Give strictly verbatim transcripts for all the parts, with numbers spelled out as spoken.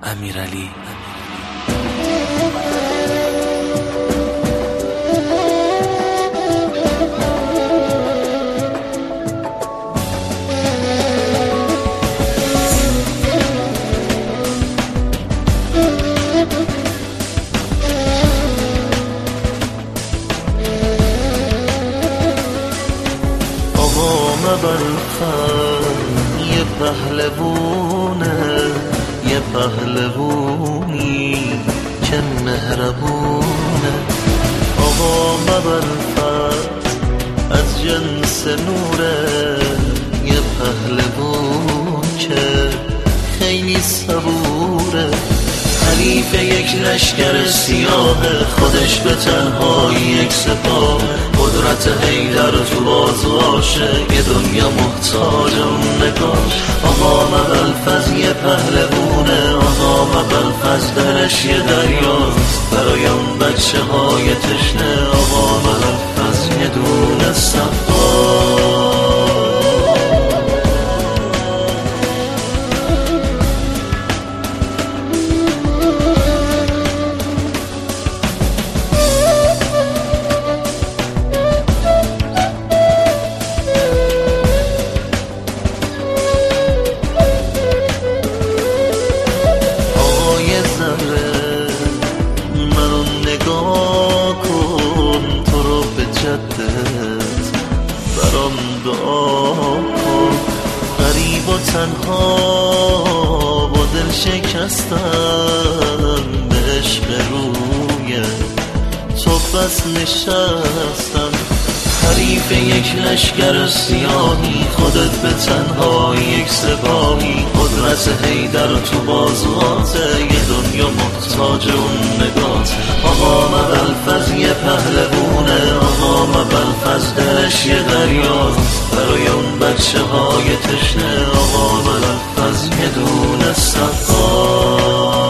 امیرعلی. یه پهلوونه، یه پهلوونی که مهربونه. آقا مبلفت از جنس نوره، یه پهلوون که خیلی صبوره. حریف یک لشکر سیاه، خودش به تنهایی یک سپاه. قدرت حیدر تو بازواشه، یه دنیا محتاج اون نگاش. آقا مبلفز یه پهلوونه، آقا مبلفز درش یه دریاست برای اون بچه های تشنه. آقا مبلفز یه دونه صفا. برام دعا کن، غریب و تنها با دل شکستم به عشق روی تو بس نشستم. حریف یک لشکر سیاهی، خودت به تنها یک سپاهی. قدرت حیدر تو بازواته، یه دنیا محتاج اون نگاته. آقا مبلفز یه پهلوونه، آقا مبلفز درش یه دریاست برای اون بچه های تشنه. آقا مبلفز یه دونه صفا.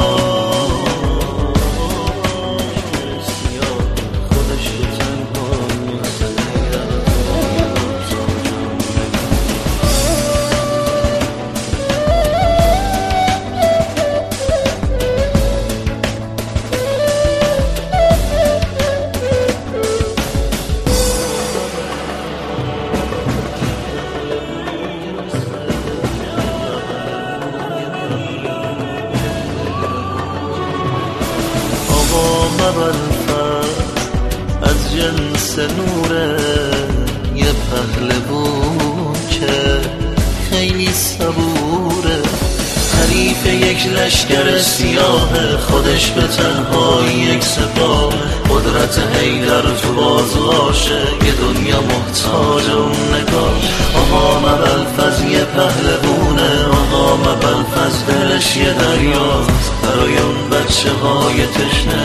مبلفت از جنس نوره، یه پهلوون که خیلی صبوره. حریف یک لشکر سیاه، خودش به تنهایی یک سپاه. قدرت حیدر تو بازواشه، یه دنیا محتاج اون نگاش. آقا مبلفز یه پهلوونه، آقا مبلفز دلش یه دریاست برای اون بچه های تشنه.